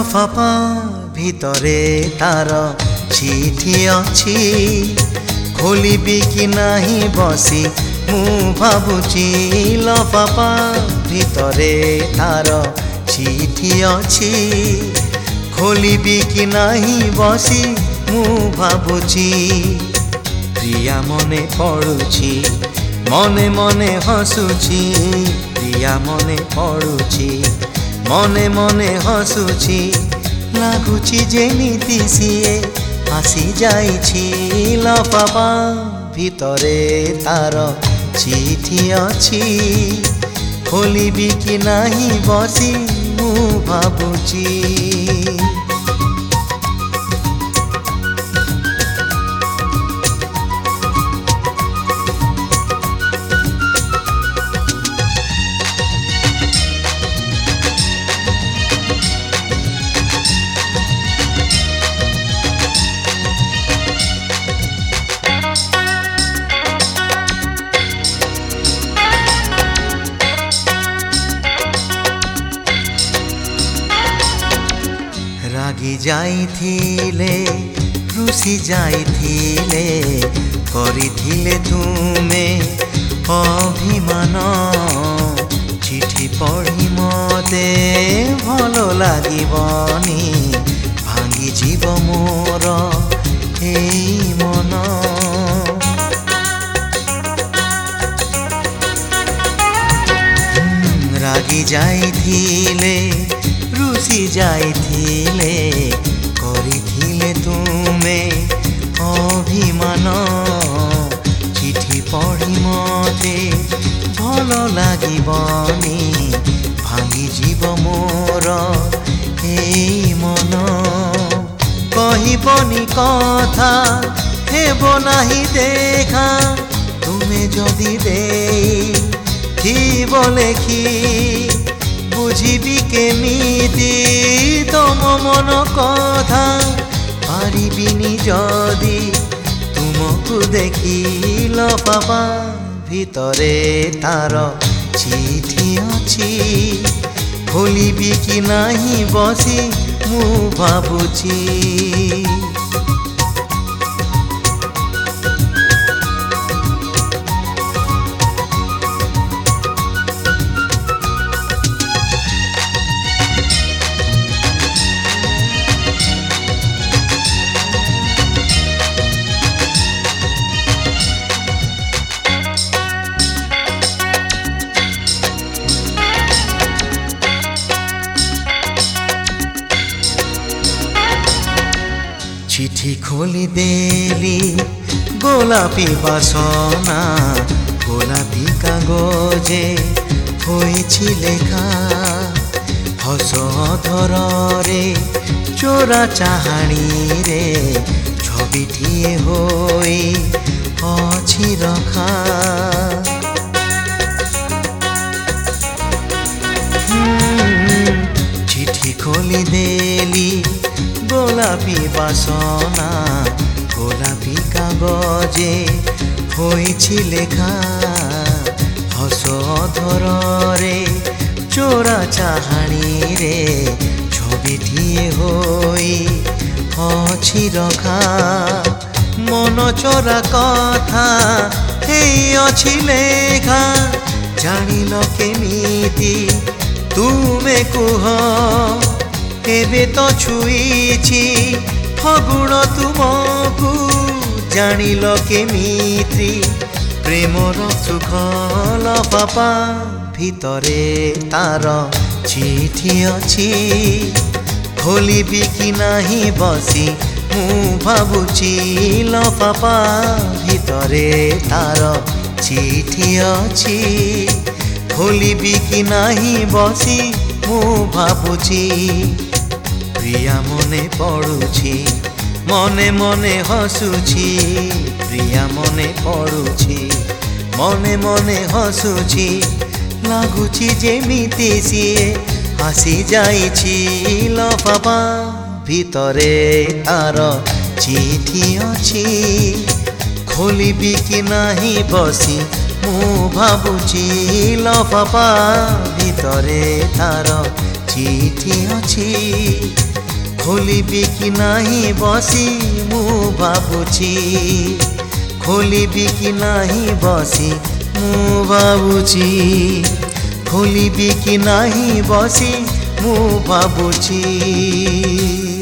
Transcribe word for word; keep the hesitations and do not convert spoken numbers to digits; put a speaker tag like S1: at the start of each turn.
S1: ଲଫାପା ଭିତରେ ତାର ଚିଠି ଅଛି। ଖୋଲିବି କି ନାହିଁ ବସି ମୁଁ ଭାବୁଛି। ଲଫାପା ଭିତରେ ତାର ଚିଠି ଅଛି। ଖୋଲିବି କି ନାହିଁ ବସି ମୁଁ ଭାବୁଛି। ପ୍ରିୟା ମନେ ପଡ଼ୁଛି ମନେ ମନେ ହସୁଛି। ପ୍ରିୟା ମନେ ପଡ଼ୁଛି ମନେ ମନେ ହସୁଛି। ଲାଗୁଛି ଯେମିତି ସିଏ ଆସି ଯାଇଛି। ଲଫାପା ଭିତରେ ତାର ଚିଠି ଅଛି। ଖୋଲିବି କି ନାହିଁ ବସି ମୁଁ ଭାବୁଛି। ରାଗି ଯାଇଥିଲେ ରୁଷି ଯାଇଥିଲେ କରିଥିଲେ ତୁମେ ଅଭିମାନ। ଚିଠି ପଢ଼ି ମତେ ଭଲ ଲାଗିବନି। ଭାଙ୍ଗିଯିବ ମୋର ଏଇ ମନ। ରାଗି ଯାଇଥିଲେ ରୁଷି ଯାଇଥିଲେ କରିଥିଲେ ତୁମେ ଅଭିମାନ। ଚିଠି ପଢ଼ି ମତେ ଭଲ ଲାଗିବନି। ଭାଙ୍ଗିଯିବ ମୋର ଏଇ ମନ। କହିବନି କଥା ହେବ ନାହିଁ ଦେଖା। ତୁମେ ଯଦି ଦେଇଥିବ ଲେଖି ବୁଝିବି କେମିତି ତମ ମନ କଥା। ପାରିବିନି ଯଦି ତୁମକୁ ଦେଖି। ଲଫାପା ଭିତରେ ତାର ଚିଠି ଅଛି। ଖୋଲିବି କି ନାହିଁ ବସି ମୁଁ ଭାବୁଛି। চিঠি খোলি দেলি গোলাপি বাসনা। গোলাপি কাগজে হয়েছি লেখা। হস ধরে চোরা চাহাণীরে ছবিটিয়ে হই অছি রখা। চিঠি খোলি দেলি গোলাপি বাসনা। গোলাপি কাগজে হয়েছি লেখা। হস ধরে চোরা চাহাণীরে ছবিটিয়ে হই অছি রখা। মন চোরা কথা এই অছি লেখা। জানিল কেমিতি তুমে কুহ। ଏବେ ତ ଛୁଇଁଛି ଫଗୁଣ ତୁମକୁ। ଜାଣିଲ କେମିତି ପ୍ରେମର ସୁଖ। ଲଫାପା ଭିତରେ ତାର ଚିଠି ଅଛି। ଖୋଲିବି କି ନାହିଁ ବସି ମୁଁ ଭାବୁଛି। ଲଫାପା ଭିତରେ ତାର ଚିଠି ଅଛି। ଖୋଲିବି କି ନାହିଁ ବସି ମୁଁ ଭାବୁଛି। ପ୍ରିୟା ମନେ ପଡ଼ୁଛି ମନେ ମନେ ହସୁଛି। ପ୍ରିୟା ମନେ ପଡ଼ୁଛି ମନେ ମନେ ହସୁଛି। ଲାଗୁଛି ଯେମିତି ସିଏ ଆସି ଯାଇଛି। ଲଫାପା ଭିତରେ ତାର ଚିଠି ଅଛି। ଖୋଲିବି କି ନାହିଁ ବସି ମୁଁ ଭାବୁଛି। ଲଫାପା ଭିତରେ ତାର ଚିଠି ଅଛି। ଖୋଲିବି କି ନାହିଁ ବସି ମୁଁ ଭାବୁଛି, ଖୋଲିବି କି ନାହିଁ ବସି ମୁଁ ଭାବୁଛି, ଖୋଲିବି କି ନାହିଁ ବସି ମୁଁ ଭାବୁଛି।